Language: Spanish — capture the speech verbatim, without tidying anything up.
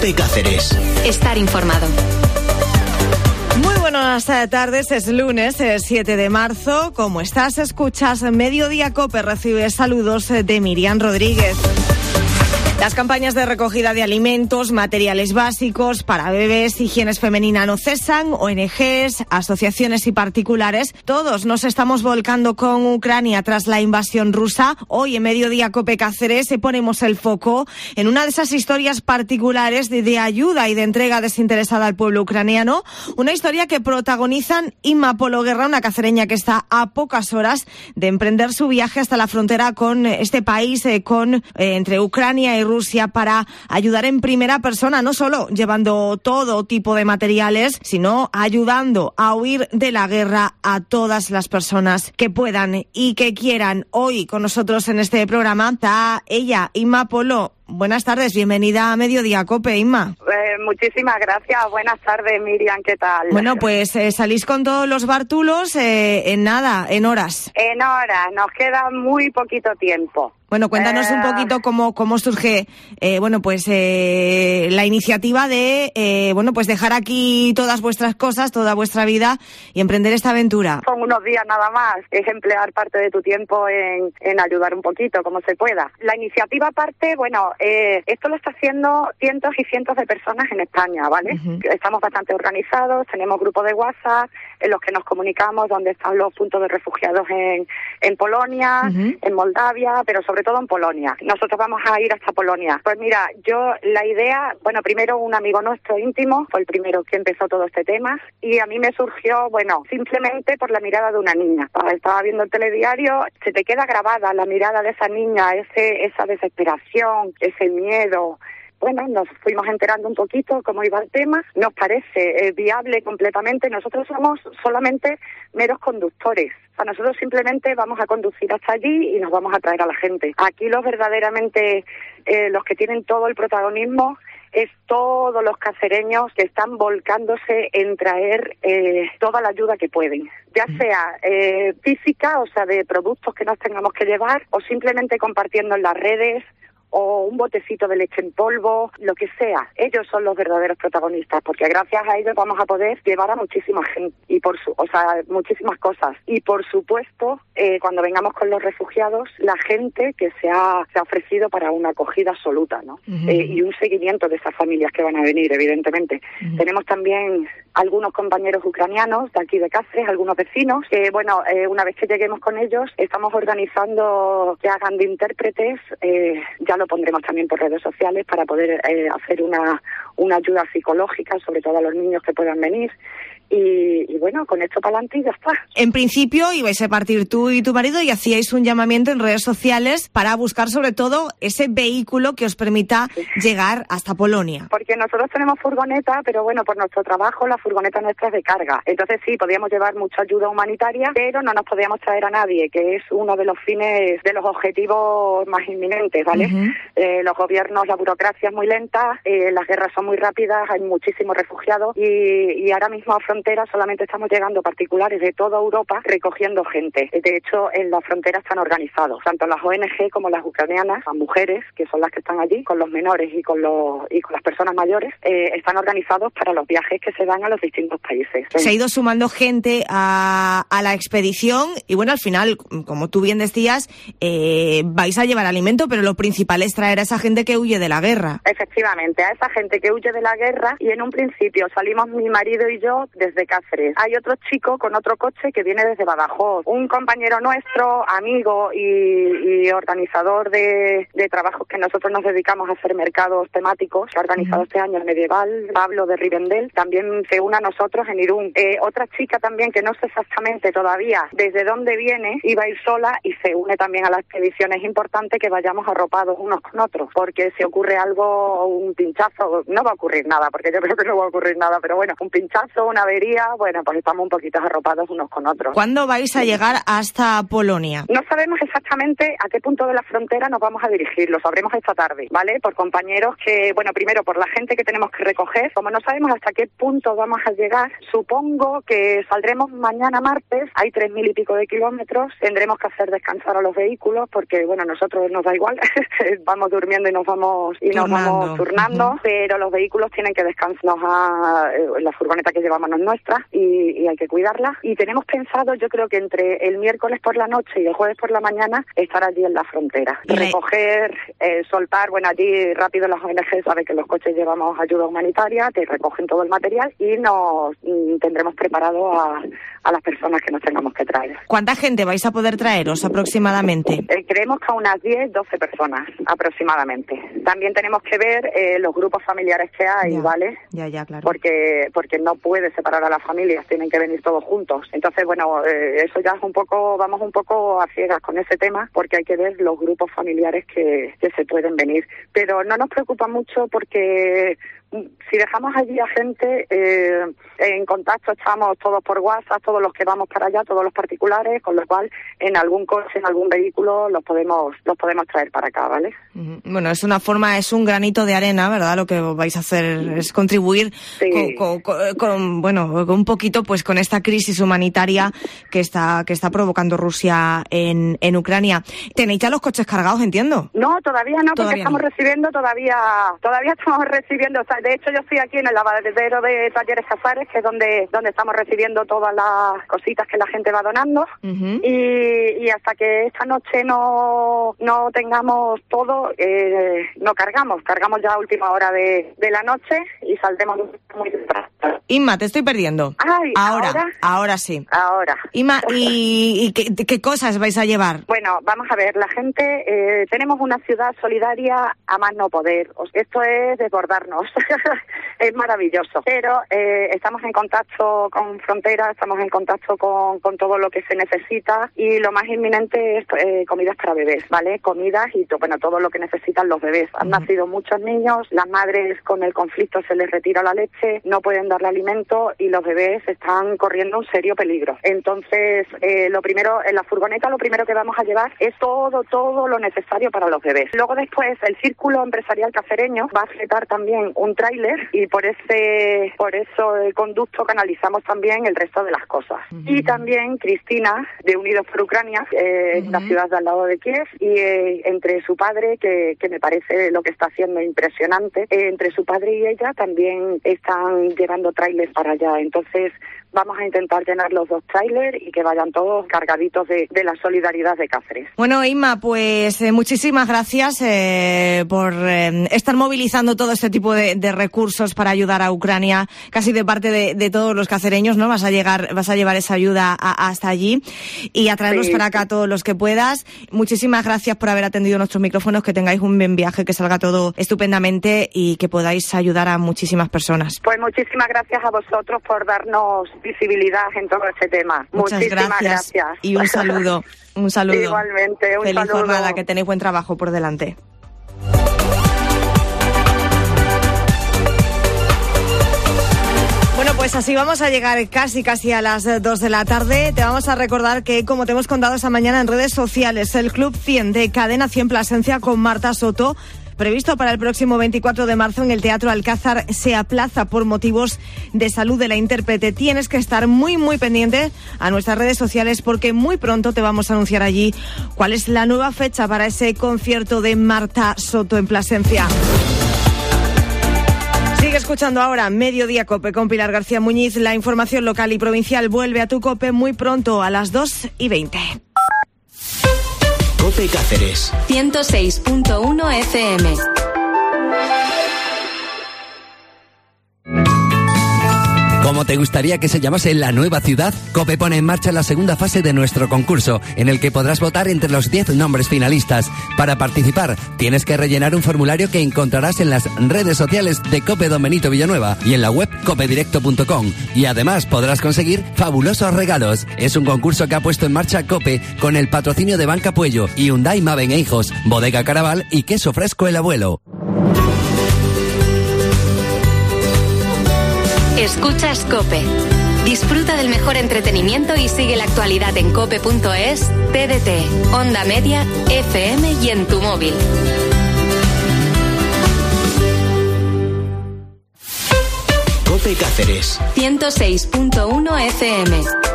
COPE Cáceres. Estar informado. Muy buenas tardes, es lunes siete de marzo. ¿Cómo estás? Escuchas Mediodía COPE, recibes saludos de Miriam Rodríguez. Las campañas de recogida de alimentos, materiales básicos para bebés, higiene femenina no cesan. O N Ges, asociaciones y particulares, todos nos estamos volcando con Ucrania tras la invasión rusa. Hoy en Mediodía COPE Cáceres ponemos el foco en una de esas historias particulares de, de ayuda y de entrega desinteresada al pueblo ucraniano. Una historia que protagonizan Inma Polo Guerra, una cacereña que está a pocas horas de emprender su viaje hasta la frontera con este país, eh, con eh, entre Ucrania y Rusia, para ayudar en primera persona, no solo llevando todo tipo de materiales, sino ayudando a huir de la guerra a todas las personas que puedan y que quieran. Hoy con nosotros en este programa está ella, Inma Polo. Buenas tardes, bienvenida a Mediodía COPE, Inma. Eh, muchísimas gracias, buenas tardes, Miriam, ¿qué tal? Bueno, pues eh, salís con todos los bártulos eh, en nada, en horas. En horas, nos queda muy poquito tiempo. Bueno, cuéntanos eh... un poquito cómo cómo surge, eh, bueno, pues eh, la iniciativa de, eh, bueno, pues dejar aquí todas vuestras cosas, toda vuestra vida y emprender esta aventura. Son unos días nada más, es emplear parte de tu tiempo en, en ayudar un poquito, como se pueda. La iniciativa parte, bueno, eh, esto lo está haciendo cientos y cientos de personas en España, ¿vale? Uh-huh. Estamos bastante organizados, tenemos grupos de WhatsApp en los que nos comunicamos donde están los puntos de refugiados en, en Polonia, uh-huh. en Moldavia, pero sobre todo en Polonia. Nosotros vamos a ir hasta Polonia. Pues mira, yo la idea, bueno, primero un amigo nuestro íntimo fue el primero que empezó todo este tema y a mí me surgió, bueno, simplemente por la mirada de una niña. Estaba viendo el telediario, se te queda grabada la mirada de esa niña, ese esa desesperación, ese miedo. Bueno, nos fuimos enterando un poquito cómo iba el tema. Nos parece eh, viable completamente. Nosotros somos solamente meros conductores. O sea, nosotros simplemente vamos a conducir hasta allí y nos vamos a traer a la gente. Aquí los verdaderamente, eh, los que tienen todo el protagonismo es todos los cacereños que están volcándose en traer eh, toda la ayuda que pueden. Ya sea eh, física, o sea, de productos que nos tengamos que llevar, o simplemente compartiendo en las redes, o un botecito de leche en polvo, lo que sea. Ellos son los verdaderos protagonistas, porque gracias a ellos vamos a poder llevar a muchísima gente, y por su, o sea, muchísimas cosas. Y por supuesto, eh, cuando vengamos con los refugiados, la gente que se ha, se ha ofrecido para una acogida absoluta, ¿no? Uh-huh. Eh, y un seguimiento de esas familias que van a venir, evidentemente. Uh-huh. Tenemos también algunos compañeros ucranianos de aquí de Cáceres, algunos vecinos, que bueno, eh, una vez que lleguemos con ellos, estamos organizando que hagan de intérpretes, eh, ya lo pondremos también por redes sociales para poder eh, hacer una, una ayuda psicológica, sobre todo a los niños que puedan venir. Y, y bueno, con esto para adelante y ya está. En principio ibais a partir tú y tu marido y hacíais un llamamiento en redes sociales para buscar sobre todo ese vehículo que os permita sí. llegar hasta Polonia. Porque nosotros tenemos furgoneta, pero bueno, por nuestro trabajo la furgoneta nuestra es de carga. Entonces sí, podíamos llevar mucha ayuda humanitaria, pero no nos podíamos traer a nadie, que es uno de los fines, de los objetivos más inminentes, ¿vale? Uh-huh. Eh, los gobiernos, la burocracia es muy lenta, eh, las guerras son muy rápidas, hay muchísimos refugiados y, y ahora mismo a frontera solamente estamos llegando particulares de toda Europa recogiendo gente. De hecho, en la frontera están organizados, tanto las O N Ge como las ucranianas, las mujeres, que son las que están allí, con los menores y con los y con las personas mayores, eh, están organizados para los viajes que se dan a los distintos países. Se ha ido sumando gente a, a la expedición y bueno, al final, como tú bien decías, eh, vais a llevar alimento, pero lo principal es traer a esa gente que huye de la guerra. Efectivamente, a esa gente que huye de la guerra, y en un principio salimos mi marido y yo de desde Cáceres. Hay otro chico con otro coche que viene desde Badajoz. Un compañero nuestro, amigo y, y organizador de, de trabajos que nosotros nos dedicamos a hacer mercados temáticos, que ha organizado uh-huh. este año el Medieval, Pablo de Rivendell, también se une a nosotros en Irún. Eh, otra chica también que no sé exactamente todavía desde dónde viene, iba a ir sola y se une también a la expedición. Es importante que vayamos arropados unos con otros, porque si ocurre algo, un pinchazo, no va a ocurrir nada, porque yo creo que no va a ocurrir nada, pero bueno, un pinchazo, una vez cancillería, bueno, pues estamos un poquito arropados unos con otros. ¿Cuándo vais a llegar hasta Polonia? No sabemos exactamente a qué punto de la frontera nos vamos a dirigir, lo sabremos esta tarde, ¿vale? Por compañeros que, bueno, primero por la gente que tenemos que recoger, como no sabemos hasta qué punto vamos a llegar, supongo que saldremos mañana martes, hay tres mil y pico de kilómetros, tendremos que hacer descansar a los vehículos porque, bueno, nosotros nos da igual, vamos durmiendo y nos vamos y nos turnando. vamos turnando, uh-huh. pero los vehículos tienen que descansar, a, eh, la furgoneta que llevamos no es nuestra y, y hay que cuidarla. Y tenemos pensado, yo creo que entre el miércoles por la noche y el jueves por la mañana estar allí en la frontera, ¿Y recoger, eh, soltar, bueno, allí rápido las O N G saben que los coches llevamos ayuda humanitaria, te recogen todo el material y nos mm, tendremos preparado a, a las personas que nos tengamos que traer. ¿Cuánta gente vais a poder traeros aproximadamente? Eh, creemos que a unas diez, doce personas aproximadamente. También tenemos que ver eh, los grupos familiares que hay, ya, ¿vale? Ya, ya, claro. Porque porque no puede separar a las familias, tienen que venir todos juntos. Entonces, bueno, eh, eso ya es un poco, vamos un poco a ciegas con ese tema, porque hay que ver los grupos familiares que, que se pueden venir. Pero no nos preocupa mucho porque si dejamos allí a gente eh, en contacto, estamos todos por WhatsApp, todos los que vamos para allá, todos los particulares, con lo cual en algún coche, en algún vehículo los podemos los podemos traer para acá, ¿vale? Bueno, es una forma, es un granito de arena, ¿verdad? Lo que vais a hacer es contribuir sí. con, con, con, bueno, un poquito pues con esta crisis humanitaria que está que está provocando Rusia en, en Ucrania. ¿Tenéis ya los coches cargados, entiendo? No, todavía no, porque todavía estamos no. recibiendo, todavía todavía estamos recibiendo, o sea, de hecho yo estoy aquí en el lavadero de Talleres Casares, que es donde donde estamos recibiendo todas las cositas que la gente va donando, uh-huh. y, y hasta que esta noche no no tengamos todo, eh, no cargamos, cargamos ya a última hora de, de la noche y saldremos muy temprano. Inma, te estoy perdiendo. Ay, ahora, ahora, ahora sí. Ahora. Inma, ¿y, y qué, qué cosas vais a llevar? Bueno, vamos a ver, la gente, eh, tenemos una ciudad solidaria a más no poder. Esto es desbordarnos. Es maravilloso. Pero eh, estamos en contacto con Frontera, estamos en contacto con, con todo lo que se necesita y lo más inminente es eh, comidas para bebés, ¿vale? Comidas y to, bueno, todo lo que necesitan los bebés. Han uh-huh. nacido muchos niños, las madres con el conflicto se les retira la leche, no pueden darle alimento y los bebés están corriendo un serio peligro. Entonces, eh, lo primero, en la furgoneta lo primero que vamos a llevar es todo, todo lo necesario para los bebés. Luego después, el Círculo Empresarial Cacereño va a fletar también un tráiler y por ese, por eso el conducto canalizamos también el resto de las cosas. Uh-huh. Y también Cristina, de Unidos por Ucrania, eh, uh-huh. la ciudad de al lado de Kiev, y eh, entre su padre, que, que me parece lo que está haciendo impresionante, eh, entre su padre y ella también están llevando trailers para allá. Entonces, vamos a intentar llenar los dos trailers y que vayan todos cargaditos de, de la solidaridad de Cáceres. Bueno, Inma, pues eh, muchísimas gracias eh, por eh, estar movilizando todo este tipo de, de recursos para ayudar a Ucrania, casi de parte de, de todos los cacereños, ¿no? Vas a llegar, vas a llevar esa ayuda a, hasta allí y a traerlos sí, para acá todos los que puedas. Muchísimas gracias por haber atendido nuestros micrófonos, que tengáis un buen viaje, que salga todo estupendamente y que podáis ayudar a muchísimas personas. Pues muchísimas gracias a vosotros por darnos visibilidad en todo este tema. Muchas Muchísimas gracias. gracias. Y un saludo, un saludo. Igualmente, un Feliz saludo. jornada, que tenéis buen trabajo por delante. Bueno, pues así vamos a llegar casi casi a las dos de la tarde. Te vamos a recordar que, como te hemos contado esta mañana en redes sociales, el Club cien de Cadena cien Plasencia con Marta Soto, previsto para el próximo veinticuatro de marzo en el Teatro Alcázar, se aplaza por motivos de salud de la intérprete. Tienes que estar muy, muy pendiente a nuestras redes sociales porque muy pronto te vamos a anunciar allí cuál es la nueva fecha para ese concierto de Marta Soto en Plasencia. Sigue escuchando ahora Mediodía COPE con Pilar García Muñiz. La información local y provincial vuelve a tu COPE muy pronto a las dos y veinte. COPE Cáceres ciento seis punto uno F M. ¿Cómo te gustaría que se llamase la nueva ciudad? COPE pone en marcha la segunda fase de nuestro concurso, en el que podrás votar entre los diez nombres finalistas. Para participar, tienes que rellenar un formulario que encontrarás en las redes sociales de COPE Don Benito Villanueva y en la web cope directo punto com. Y además podrás conseguir fabulosos regalos. Es un concurso que ha puesto en marcha COPE con el patrocinio de Banca Puello, Hyundai Maven e Hijos, Bodega Caraval y Queso Fresco El Abuelo. Escuchas COPE. Disfruta del mejor entretenimiento y sigue la actualidad en cope punto es, T D T, Onda Media, F M y en tu móvil. Cope Cáceres ciento seis punto uno F M.